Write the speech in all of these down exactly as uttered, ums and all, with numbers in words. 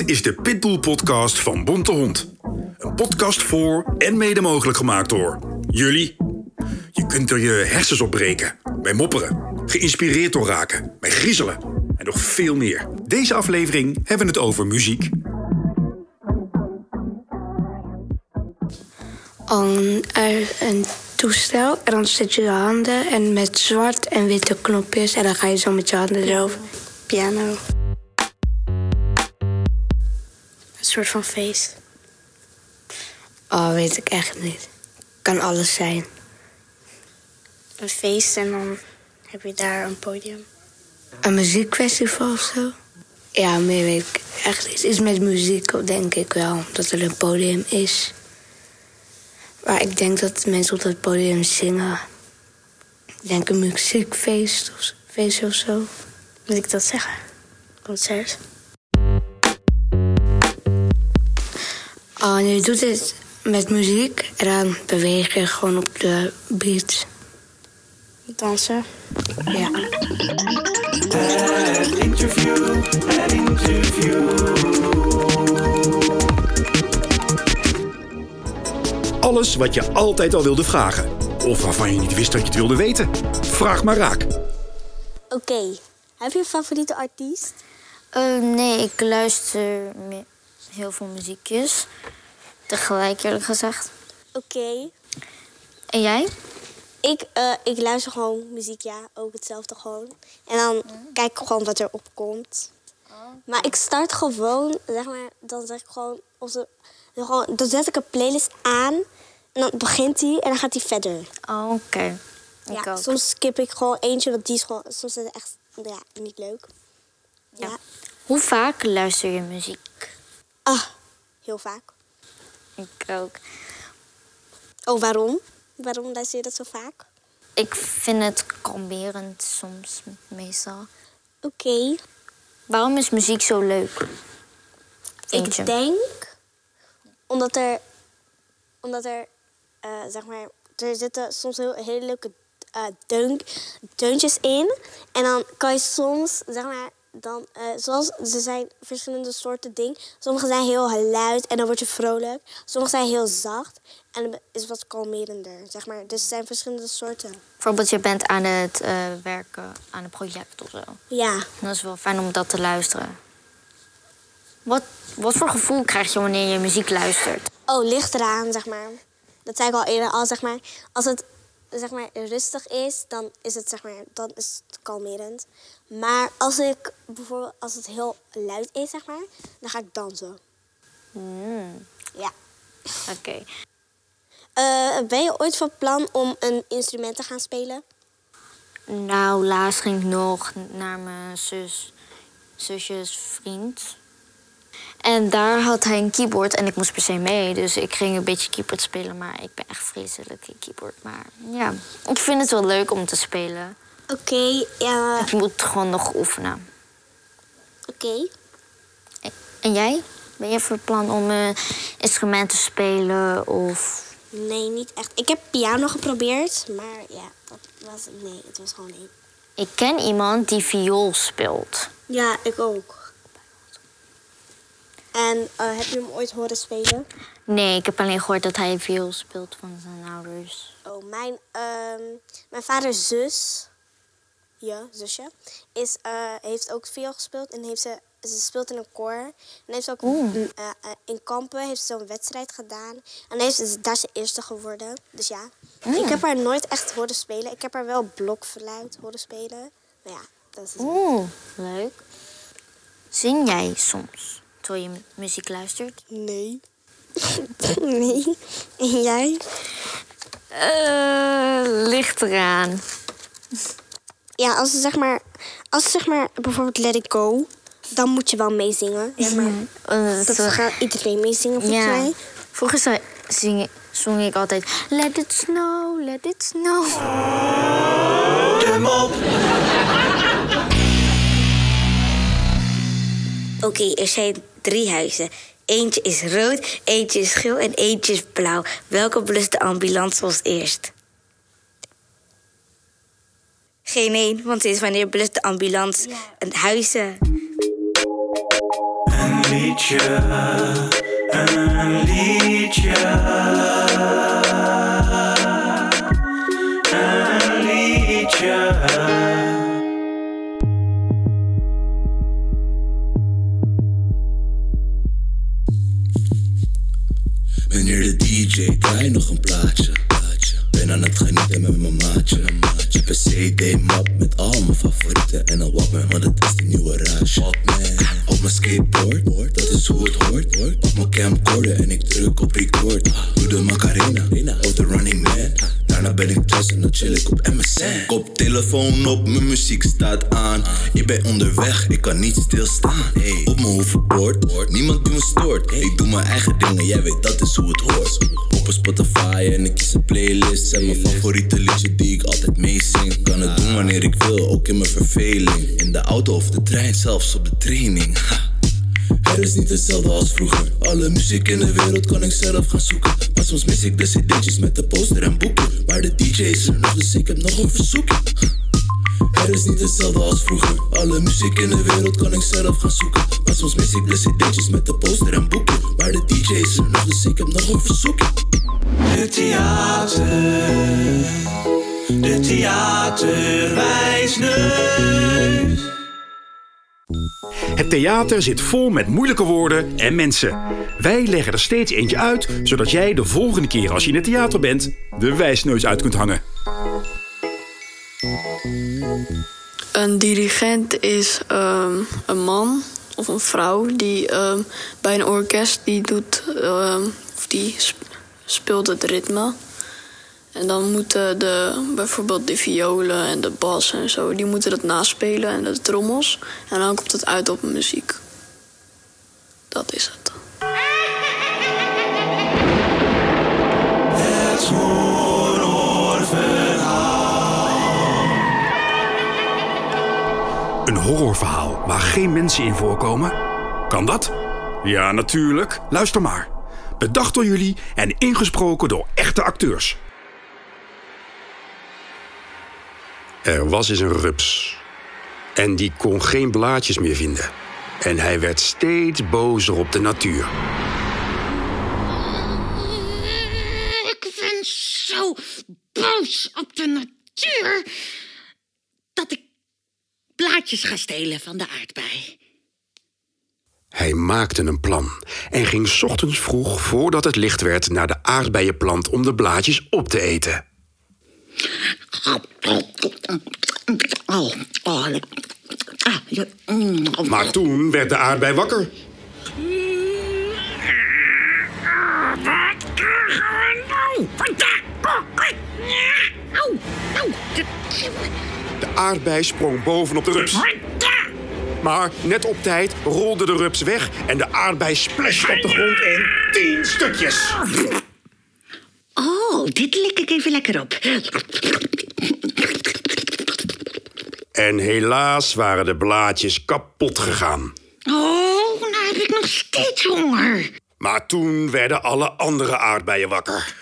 Dit is de Pitbull-podcast van Bonte Hond. Een podcast voor en mede mogelijk gemaakt door jullie. Je kunt er je hersens op breken, bij mopperen, geïnspireerd door raken, bij griezelen en nog veel meer. Deze aflevering hebben we het over muziek. Um, er een toestel en dan zet je je handen en met zwart en witte knopjes en dan ga je zo met je handen erover. Piano. Een soort van feest. Oh, weet ik echt niet. Kan alles zijn. Een feest en dan heb je daar een podium. Een muziekfestival of zo? Ja, meer weet ik echt niet. Iets met muziek, denk ik wel. Dat er een podium is. Maar ik denk dat mensen op dat podium zingen. Ik denk een muziekfeest of, feest of zo. Moet ik dat zeggen? Concert. Oh, en je doet het met muziek en dan beweeg je gewoon op de beat. Dansen. Ja. Het interview, het interview. Alles wat je altijd al wilde vragen. Of waarvan je niet wist dat je het wilde weten. Vraag maar raak. Oké, okay. Heb je een favoriete artiest? Uh, nee, ik luister me- heel veel muziekjes. Tegelijk, eerlijk gezegd. Oké. Okay. En jij? Ik, uh, ik luister gewoon muziek, ja. Ook hetzelfde gewoon. En dan mm. kijk ik gewoon wat er opkomt. Oh. Maar ik start gewoon, zeg maar, dan zeg ik gewoon... Onze, gewoon dan zet ik een playlist aan... En dan begint hij en dan gaat hij verder. Oh, oké. Okay. Ja, soms skip ik gewoon eentje, want die is gewoon... Soms is het echt ja, niet leuk. Ja. Ja. Hoe vaak luister je muziek? Ah, heel vaak. Ik ook. Oh, waarom? Waarom luister je dat zo vaak? Ik vind het kalmerend soms, meestal. Oké. Okay. Waarom is muziek zo leuk? Eentje. Ik denk... Omdat er... Omdat er... Uh, zeg maar... Er zitten soms heel, hele leuke uh, deun, deuntjes in. En dan kan je soms, zeg maar... Dan, uh, zoals, er zijn verschillende soorten dingen. Sommige zijn heel luid en dan word je vrolijk. Sommige zijn heel zacht en dan is het wat kalmerender, zeg maar. Dus er zijn verschillende soorten. Bijvoorbeeld, je bent aan het uh, werken aan een project of zo. Ja. Dat is wel fijn om dat te luisteren. Wat, wat voor gevoel krijg je wanneer je muziek luistert? Oh, ligt eraan, zeg maar. Dat zei ik al eerder al, zeg maar. Als het zeg maar rustig is, dan is het zeg maar, dan is het kalmerend. Maar als ik bijvoorbeeld als het heel luid is, zeg maar, dan ga ik dansen. Mm. Ja. Oké. Okay. Uh, ben je ooit van plan om een instrument te gaan spelen? Nou, laatst ging ik nog naar mijn zus, zusjes vriend. En daar had hij een keyboard en ik moest per se mee. Dus ik ging een beetje keyboard spelen, maar ik ben echt vreselijk in keyboard. Maar ja, ik vind het wel leuk om te spelen. Oké, okay, ja. Ik moet gewoon nog oefenen. Oké. Okay. En jij? Ben je van plan om een instrument te spelen of... Nee, niet echt. Ik heb piano geprobeerd, maar ja, dat was... Nee, het was gewoon niet. Ik ken iemand die viool speelt. Ja, ik ook. En uh, heb je hem ooit horen spelen? Nee, ik heb alleen gehoord dat hij viool speelt van zijn ouders. Oh, mijn, uh, mijn vaders zus, ja, zusje, is, uh, heeft ook viool gespeeld. En heeft ze, ze speelt in een koor. En heeft ze ook uh, uh, in Kampen heeft ze zo'n wedstrijd gedaan. En heeft ze, daar is ze eerste geworden. Dus ja, mm. Ik heb haar nooit echt horen spelen. Ik heb haar wel blokfluit horen spelen. Maar ja, dat is... Oeh, leuk. Zing jij soms? Terwijl je muziek luistert? Nee. Nee. En jij? Uh, ligt eraan. Ja, als zeg maar, als zeg maar bijvoorbeeld Let It Go, dan moet je wel meezingen. Zeg maar. uh, dat gaat iedereen meezingen volgens ja. mij. Vroeger zing, zong ik altijd Let it snow, let it snow. De mop. Oké, okay, er zijn drie huizen. Eentje is rood, eentje is geel en eentje is blauw. Welke blust de ambulance als eerst? Geen één, want het is wanneer blust de ambulance ja. een huizen. liedje, een liedje, een liedje. Meneer de D J, draai nog een plaatje. Ben aan het genieten met mijn maatje. Heb een C D-map met al mijn favorieten. En een Walkman, want het is de nieuwe rage. Op mijn skateboard, dat is hoe het hoort. Op mijn camcorder en ik druk op record. Doe de Macarena, of de Running Man. Daarna ben ik thuis en dan chill ik op M S N. Koptelefoon op, mijn muziek staat aan. Ik ben onderweg, ik kan niet stilstaan. Op mijn hoverboard, niemand die me stoort. Ik doe mijn eigen dingen, jij weet dat is hoe het hoort. Op een Spotify en ik kies een playlist. En mijn favoriete liedje die ik altijd meezing. Kan het doen wanneer ik wil, ook in mijn verveling. In de auto of de trein, zelfs op de training. Ha. Het is niet hetzelfde als vroeger. Alle muziek in de wereld kan ik zelf gaan zoeken. Maar soms mis ik de cd'tjes met de poster en boeken. Maar de D J is er nog, dus ik heb nog een verzoekje. Het is niet hetzelfde als vroeger. Alle muziek in de wereld kan ik zelf gaan zoeken. Maar soms mis ik de cd'tjes met de poster en boeken. Maar de D J is er nog, dus ik heb nog een verzoekje. De theater, de theaterwijsneus. Het theater zit vol met moeilijke woorden en mensen. Wij leggen er steeds eentje uit, zodat jij de volgende keer als je in het theater bent de wijsneus uit kunt hangen. Een dirigent is um, een man of een vrouw die um, bij een orkest die doet, um, of die sp- speelt het ritme. En dan moeten de, bijvoorbeeld de violen en de bas en zo, die moeten dat naspelen en de trommels. En dan komt het uit op muziek. Dat is het. Het horrorverhaal. Een horrorverhaal waar geen mensen in voorkomen? Kan dat? Ja, natuurlijk. Luister maar. Bedacht door jullie en ingesproken door echte acteurs. Er was eens een rups. En die kon geen blaadjes meer vinden. En hij werd steeds bozer op de natuur. Ik ben zo boos op de natuur dat ik blaadjes ga stelen van de aardbei. Hij maakte een plan en ging 's ochtends vroeg, voordat het licht werd, naar de aardbeienplant om de blaadjes op te eten. Oh, oh. Ah, ja. Maar toen werd de aardbei wakker. Wat krijgen we nou? Au, au. De aardbei sprong bovenop de rups. Maar net op tijd rolde de rups weg en de aardbei splashte op de grond in tien stukjes. Oh, dit lik ik even lekker op. En helaas waren de blaadjes kapot gegaan. Oh, nou heb ik nog steeds honger. Maar toen werden alle andere aardbeien wakker.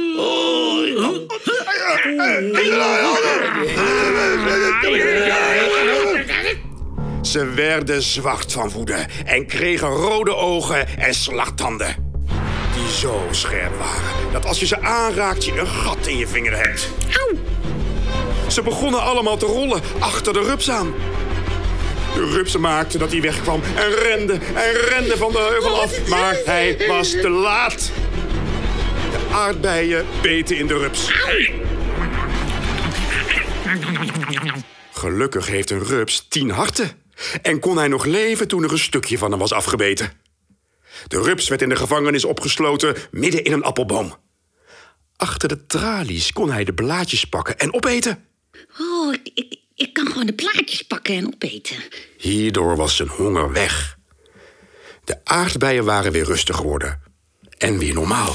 Ze werden zwart van woede en kregen rode ogen en slagtanden. Die zo scherp waren dat als je ze aanraakt je een gat in je vinger hebt. Ze begonnen allemaal te rollen achter de rups aan. De rups maakte dat hij wegkwam en rende en rende van de heuvel af. Maar hij was te laat. De aardbeien beten in de rups. Gelukkig heeft een rups tien harten. En kon hij nog leven toen er een stukje van hem was afgebeten. De rups werd in de gevangenis opgesloten midden in een appelboom. Achter de tralies kon hij de blaadjes pakken en opeten. Oh, ik, ik, ik kan gewoon de blaadjes pakken en opeten. Hierdoor was zijn honger weg. De aardbeien waren weer rustig geworden. En weer normaal.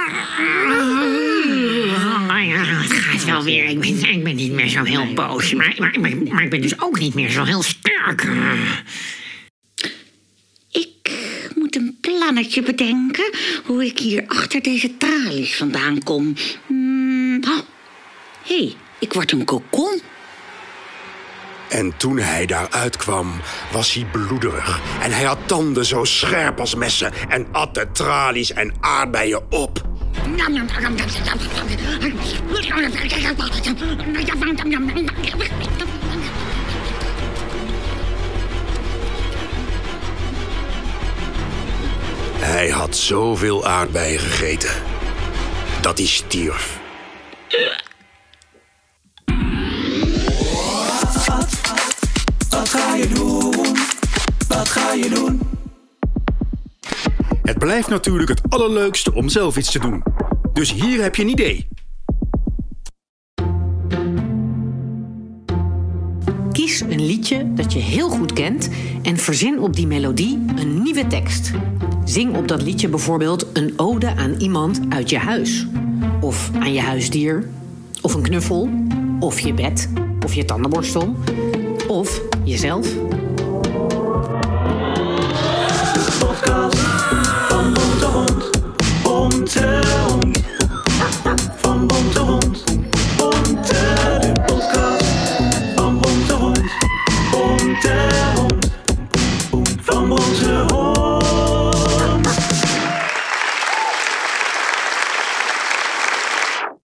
Nou ja, het gaat wel weer. Ik ben, ik ben niet meer zo heel boos. Maar, maar, maar, maar ik ben dus ook niet meer zo heel sterk. Ik moet een plannetje bedenken hoe ik hier achter deze tralies vandaan kom. Hmm. Oh. Hé, hey, ik word een kokon. En toen hij daaruit kwam, was hij bloederig. En hij had tanden zo scherp als messen en at de tralies en aardbeien op. Hij had zoveel aardbeien gegeten dat hij stierf. Wat, wat ga je doen? Wat ga je doen? Het blijft natuurlijk het allerleukste om zelf iets te doen. Dus hier heb je een idee. Kies een liedje dat je heel goed kent en verzin op die melodie een nieuwe tekst. Zing op dat liedje bijvoorbeeld een ode aan iemand uit je huis. Of aan je huisdier. Of een knuffel. Of je bed. Of je tandenborstel. Of jezelf.